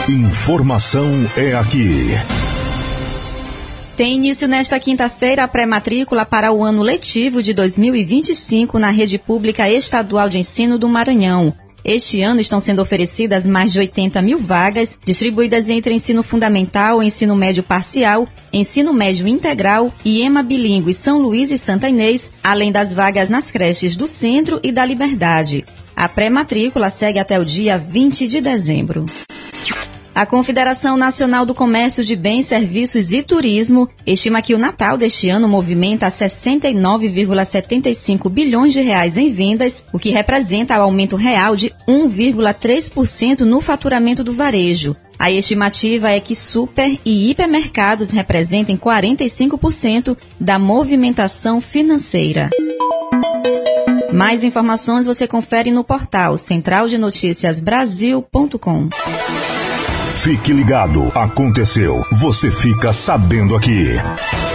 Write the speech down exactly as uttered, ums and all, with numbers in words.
Informação é aqui. Tem início nesta quinta-feira a pré-matrícula para o ano letivo de dois mil e vinte e cinco na Rede Pública Estadual de Ensino do Maranhão. Este ano estão sendo oferecidas mais de oitenta mil vagas, distribuídas entre ensino fundamental, ensino médio parcial, ensino médio integral e EMA bilíngue São Luís e Santa Inês, além das vagas nas creches do Centro e da Liberdade. A pré-matrícula segue até o dia vinte de dezembro. A Confederação Nacional do Comércio de Bens, Serviços e Turismo estima que o Natal deste ano movimenta sessenta e nove vírgula setenta e cinco bilhões de reais em vendas, o que representa o aumento real de um vírgula três por cento no faturamento do varejo. A estimativa é que super e hipermercados representem quarenta e cinco por cento da movimentação financeira. Mais informações você confere no portal central de notícias brasil ponto com. Fique ligado, aconteceu, você fica sabendo aqui.